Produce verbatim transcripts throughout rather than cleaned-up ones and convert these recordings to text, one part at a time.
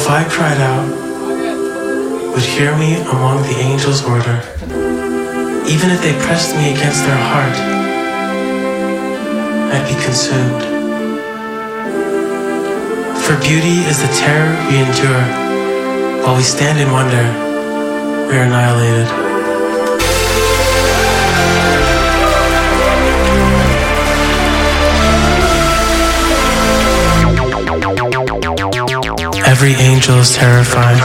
If I cried out, would hear me among the angels' order, even if they pressed me against their heart, I'd be consumed. For beauty is the terror we endure, while we stand in wonder, we are annihilated. Every angel is terrified.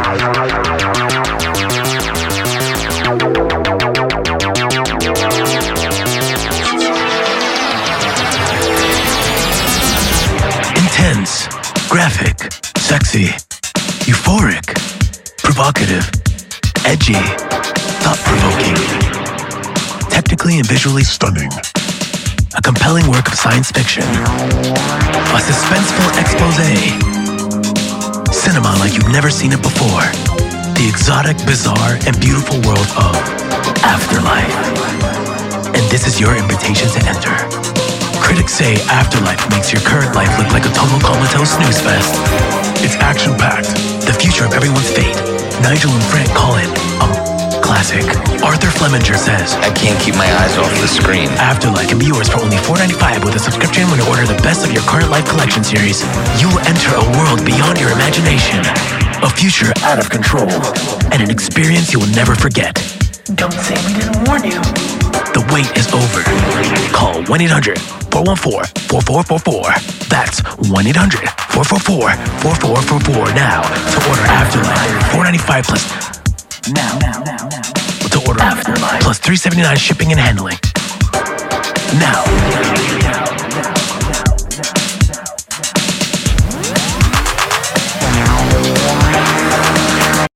Intense, graphic, sexy, euphoric, provocative, edgy, thought-provoking, technically and visually stunning. A compelling work of science fiction. A suspenseful exposé. Cinema like you've never seen it before. The exotic, bizarre, and beautiful world of Afterlife. And this is your invitation to enter. Critics say Afterlife makes your current life look like a total comatose snooze fest. It's action-packed, the future of everyone's fate. Nigel and Frank call it a classic. Arthur Flemminger says, I can't keep my eyes off the screen. Afterlife can be yours for only four dollars and ninety-five cents with a subscription when you order the best of your current life collection series. You will enter a world beyond your imagination. A future out of control. And an experience you will never forget. Don't say we didn't warn you. The wait is over. Call one eight hundred, four one four, four four four four. That's one eight hundred, four four four, four four four four now to order Afterlife. four dollars and ninety-five cents plus Now, now, now, now. to order Afterlife plus three dollars and seventy-nine cents shipping and handling. Now.